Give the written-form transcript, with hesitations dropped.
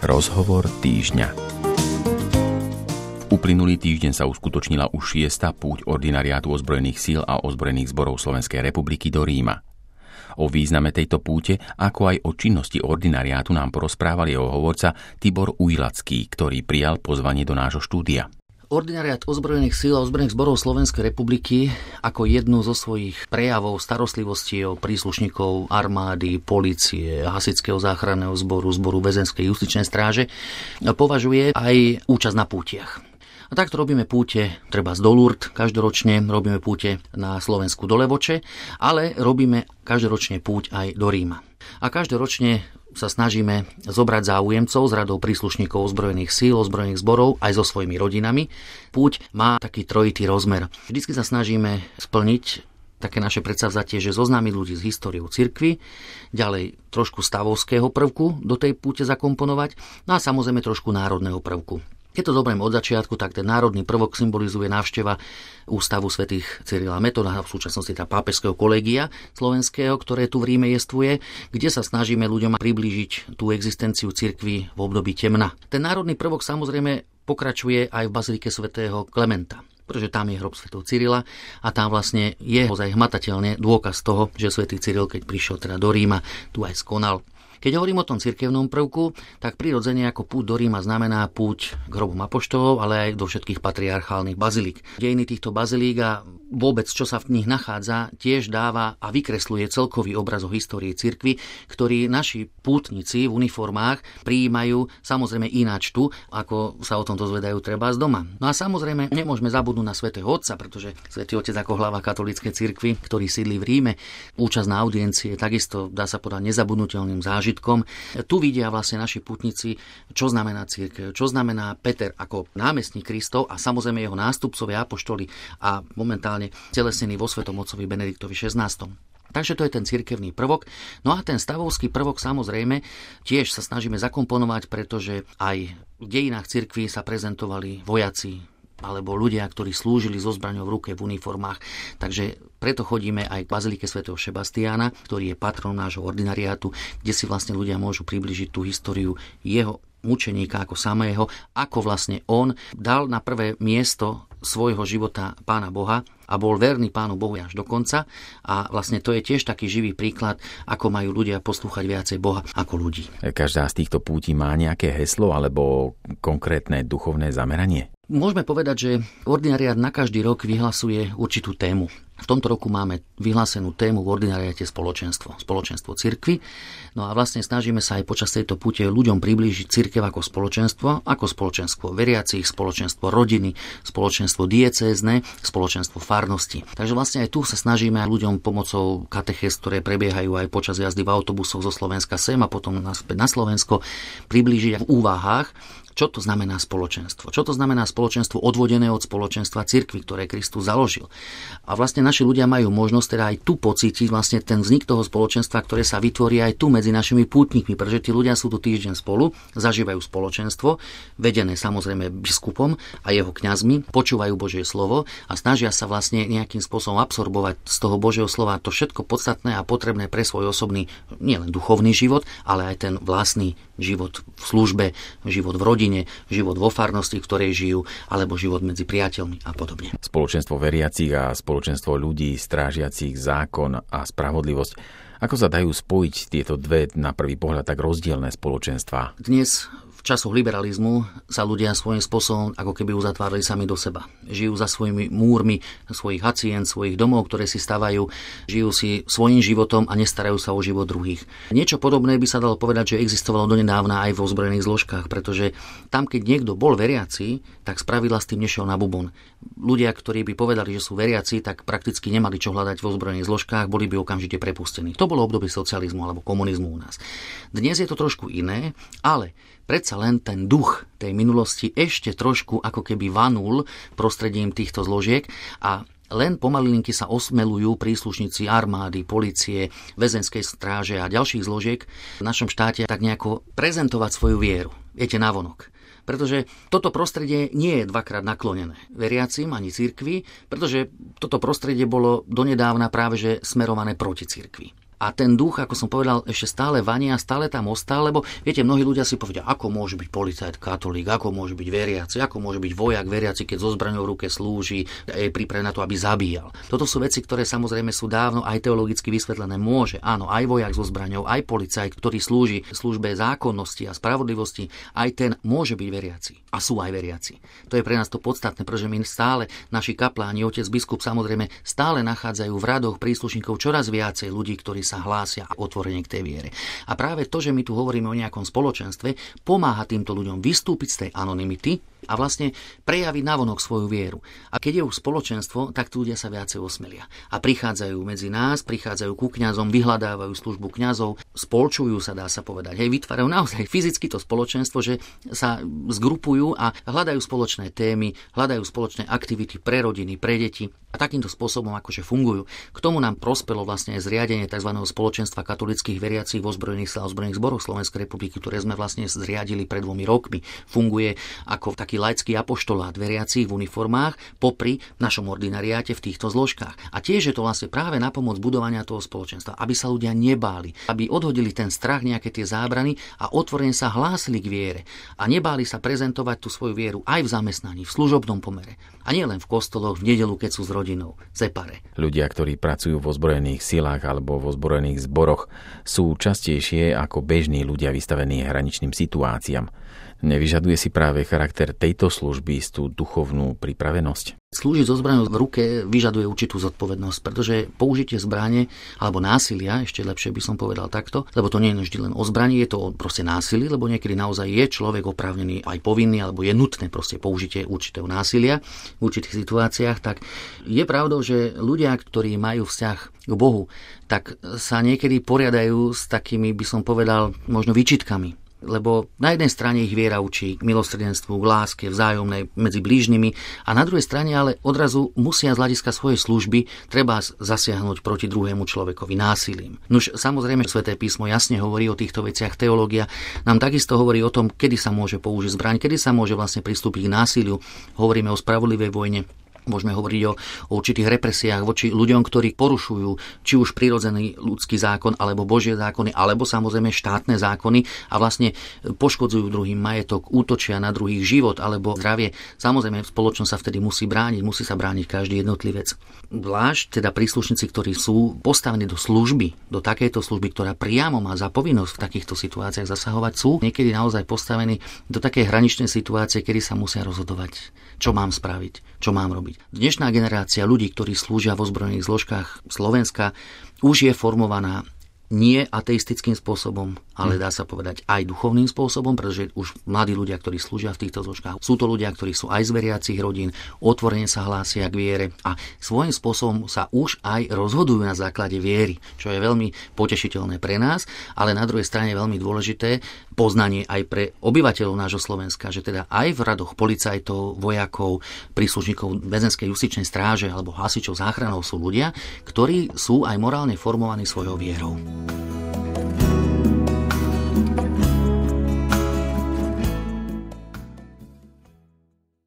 Rozhovor týždňa. Uplynulý týždeň sa uskutočnila už 6. púť ordinariátu ozbrojených síl a ozbrojených zborov Slovenskej republiky do Ríma. O význame tejto púte, ako aj o činnosti ordinariátu nám porozprával jeho hovorca Tibor Ujlacký, ktorý prijal pozvanie do nášho štúdia. Ordinariát ozbrojených síl a ozbrojených zborov Slovenskej republiky ako jednu zo svojich prejavov starostlivosti o príslušníkov armády, polície, hasičského záchranného zboru väzenskej justičnej stráže považuje aj účasť na pútiach. A takto robíme púte treba do Lourdes každoročne, robíme púte na Slovensku do Levoče, ale robíme každoročne púť aj do Ríma. A každoročne sa snažíme zobrať záujemcov z radou príslušníkov ozbrojených síl, ozbrojených zborov aj so svojimi rodinami. Púť má taký trojitý rozmer. Vždycky sa snažíme splniť také naše predsavzatie, že zoznámiť ľudí s históriou cirkvi, ďalej trošku stavovského prvku do tej púte zakomponovať, no a samozrejme trošku národného prvku. Keď to zoberiem od začiatku, tak ten národný prvok symbolizuje návšteva Ústavu svätých Cyrila a Metoda, v súčasnosti pápežského kolégia slovenského, ktoré tu v Ríme jestvuje, kde sa snažíme ľuďom priblížiť tú existenciu cirkvi v období temna. Ten národný prvok samozrejme pokračuje aj v bazilike svätého Klementa, pretože tam je hrob svätého Cyrila a tam vlastne je ozaj hmatateľne dôkaz toho, že svätý Cyril, keď prišiel teda do Ríma, tu aj skonal. Keď hovorím o tom cirkevnom prvku, tak prirodzene ako púť do Ríma znamená púť k hrobom apoštolov, ale aj do všetkých patriarchálnych bazilík. Dejiny týchto bazilík a vôbec, čo sa v nich nachádza, tiež dáva a vykresluje celkový obraz o histórii cirkvi, ktorý naši pútnici v uniformách prijímajú samozrejme ináč tu, ako sa o tom dozvedajú treba z doma. No a samozrejme nemôžeme zabudnúť na svätého Otca, pretože svätý Otec ako hlava katolíckej cirkvi, ktorý sídli v Ríme, účasť na audiencie takisto dá sa povedať nezabudnutelným zážitkom. Tu vidia vlastne naši pútnici, čo znamená cirkev, čo znamená Peter ako námestník Kristov a samozrejme jeho nástupcovia apoštoli a momentálne telesnený vo Svetom Otcovi Benediktovi XVI. Takže to je ten cirkevný prvok. No a ten stavovský prvok samozrejme tiež sa snažíme zakomponovať, pretože aj v dejinách cirkvi sa prezentovali vojaci alebo ľudia, ktorí slúžili so zbraňou v ruke v uniformách. Takže preto chodíme aj k bazilike svätého Šebastiána, ktorý je patronom nášho ordinariátu, kde si vlastne ľudia môžu približiť tú históriu jeho mučeníka ako samého, ako vlastne on dal na prvé miesto svojho života Pána Boha a bol verný Pánu Bohu až do konca. A vlastne to je tiež taký živý príklad, ako majú ľudia poslúchať viacej Boha ako ľudí. Každá z týchto pútí má nejaké heslo alebo konkrétne duchovné zameranie? Môžeme povedať, že ordinariát na každý rok vyhlasuje určitú tému. V tomto roku máme vyhlásenú tému v ordinariáte spoločenstvo cirkvi. No a vlastne snažíme sa aj počas tejto púte ľuďom priblížiť cirkev ako spoločenstvo veriacich, spoločenstvo rodiny, spoločenstvo diecézne, spoločenstvo farnosti. Takže vlastne aj tu sa snažíme aj ľuďom pomocou katechéz, ktoré prebiehajú aj počas jazdy v autobusoch zo Slovenska sem a potom naspäť na Slovensko, priblížiť v úvahách, čo to znamená spoločenstvo. Čo to znamená spoločenstvo odvodené od spoločenstva cirkvi, ktoré Kristus založil. A vlastne naši ľudia majú možnosť teda aj tu pocítiť vlastne ten vznik toho spoločenstva, ktoré sa vytvorí aj tu medzi našimi pútnikmi, pretože tí ľudia sú tu týždeň spolu, zažívajú spoločenstvo, vedené samozrejme biskupom a jeho kňazmi, počúvajú Božie slovo a snažia sa vlastne nejakým spôsobom absorbovať z toho Božieho slova to všetko podstatné a potrebné pre svoj osobný, nielen duchovný život, ale aj ten vlastný život v službe, život v rodine, život vo farnosti, v ktorej žijú, alebo život medzi priateľmi a podobne. Spoločenstvo veriacich a spoločenstvo ľudí strážiacich zákon a spravodlivosť. Ako sa dajú spojiť tieto dve na prvý pohľad tak rozdielne spoločenstvá? Dnes v časoch liberalizmu sa ľudia svojím spôsobom ako keby uzatvárali sami do seba. Žijú za svojimi múrmi svojich hacient, svojich domov, ktoré si stavajú, žijú si svojím životom a nestarajú sa o život druhých. Niečo podobné by sa dalo povedať, že existovalo donedávna aj vo ozbrojených zložkách, pretože tam, keď niekto bol veriaci, tak spravidla s tým nešiel na bubon. Ľudia, ktorí by povedali, že sú veriaci, tak prakticky nemali čo hľadať v ozbrojených zložkách, boli by okamžite prepustení. To bolo obdobie socializmu alebo komunizmu u nás. Dnes je to trošku iné, ale predsa len ten duch tej minulosti ešte trošku ako keby vanul prostredím týchto zložiek a len pomalilinky sa osmelujú príslušníci armády, polície, väzenskej stráže a ďalších zložiek v našom štáte tak nejako prezentovať svoju vieru. Viete, navonok. Pretože toto prostredie nie je dvakrát naklonené veriacim ani cirkvi, pretože toto prostredie bolo donedávna práve že smerované proti cirkvi. A ten duch, ako som povedal, ešte stále vania, stále tam ostal, lebo viete, mnohí ľudia si povedia, ako môže byť policajt katolík, ako môže byť veriaci, ako môže byť vojak veriaci, keď so zbraňou v ruke slúži, je pripravený na to, aby zabíjal. Toto sú veci, ktoré samozrejme sú dávno aj teologicky vysvetlené. Môže, áno, aj vojak so zbraňou, aj policajt, ktorý slúži službe zákonnosti a spravodlivosti, aj ten môže byť veriaci. A sú aj veriaci. To je pre nás to podstatné, pretože my stále, naši kapláni, otec biskup samozrejme, stále nachádzajú v radoch príslušníkov čoraz viacej ľudí, ktorí sa hlásia otvorene k tej viere. A práve to, že my tu hovoríme o nejakom spoločenstve, pomáha týmto ľuďom vystúpiť z tej anonymity a vlastne prejaviť navonok svoju vieru. A keď je už spoločenstvo, tak tí ľudia sa viacej osmelia. A prichádzajú medzi nás, prichádzajú ku kňazom, vyhľadávajú službu kňazov, spolčujú sa, dá sa povedať. Hej, vytvárajú naozaj fyzicky to spoločenstvo, že sa zgrupujú a hľadajú spoločné témy, hľadajú spoločné aktivity pre rodiny, pre deti. A takýmto spôsobom akože fungujú. K tomu nám prospelo vlastne aj zriadenie tzv. Spoločenstva katolíckych veriacich vo ozbrojených silách a ozbrojených zboroch Slovenskej republiky, ktoré sme vlastne zriadili pred 2 rokmi. Funguje ako taký laický apoštolát veriacich v uniformách popri našom ordinariáte v týchto zložkách. A tiež je to vlastne práve na pomoc budovania toho spoločenstva, aby sa ľudia nebáli, aby odhodili ten strach, nejaké tie zábrany a otvorene sa hlásili k viere a nebáli sa prezentovať tú svoju vieru aj v zamestnaní, v služobnom pomere. A nie len v kostoloch, v nedeľu, keď sú s rodinou, separe. Ľudia, ktorí pracujú v ozbrojených silách alebo v ozbrojených zboroch, sú častejšie ako bežní ľudia vystavení hraničným situáciám. Nevyžaduje si práve charakter tejto služby tú duchovnú pripravenosť? Slúžiť so zbraňou v ruke vyžaduje určitú zodpovednosť, pretože použitie zbrane alebo násilia, ešte lepšie by som povedal takto, lebo to nie je vždy len o zbraní, je to proste násilie, lebo niekedy naozaj je človek oprávnený aj povinný, alebo je nutné proste použitie určitého násilia v určitých situáciách, tak je pravdou, že ľudia, ktorí majú vzťah k Bohu, tak sa niekedy poriadajú s takými, by som povedal, možno výčitkami. Lebo na jednej strane ich viera učí k milosrdenstvu, k láske, vzájomnej medzi blížnymi a na druhej strane ale odrazu musia z hľadiska svojej služby treba zasiahnuť proti druhému človekovi násilím. Nuž samozrejme Sväté písmo jasne hovorí o týchto veciach, teológia nám takisto hovorí o tom, kedy sa môže použiť zbraň, kedy sa môže vlastne pristúpiť k násiliu. Hovoríme o spravodlivej vojne. Môžeme hovoriť o určitých represiách voči ľuďom, ktorí porušujú či už prirodzený ľudský zákon, alebo Božie zákony, alebo samozrejme štátne zákony a vlastne poškodzujú druhým majetok, útočia na druhých život alebo zdravie. Samozrejme, spoločnosť sa vtedy musí brániť, musí sa brániť každý jednotlivec. Zvlášť teda príslušníci, ktorí sú postavení do služby, do takejto služby, ktorá priamo má za povinnosť v takýchto situáciách zasahovať, sú niekedy naozaj postavení do takej hraničnej situácie, kedy sa musia rozhodovať, čo mám spraviť, čo mám robiť. Dnešná generácia ľudí, ktorí slúžia v ozbrojených zložkách Slovenska, už je formovaná nie ateistickým spôsobom, ale dá sa povedať aj duchovným spôsobom, pretože už mladí ľudia, ktorí slúžia v týchto zložkách, sú to ľudia, ktorí sú aj z veriacich rodín, otvorene sa hlásia k viere a svojím spôsobom sa už aj rozhodujú na základe viery, čo je veľmi potešiteľné pre nás, ale na druhej strane je veľmi dôležité poznanie aj pre obyvateľov nášho Slovenska, že teda aj v radoch policajtov, vojakov, príslušníkov väzenskej justičnej stráže alebo hasičov záchranov sú ľudia, ktorí sú aj morálne formovaní svojou vierou.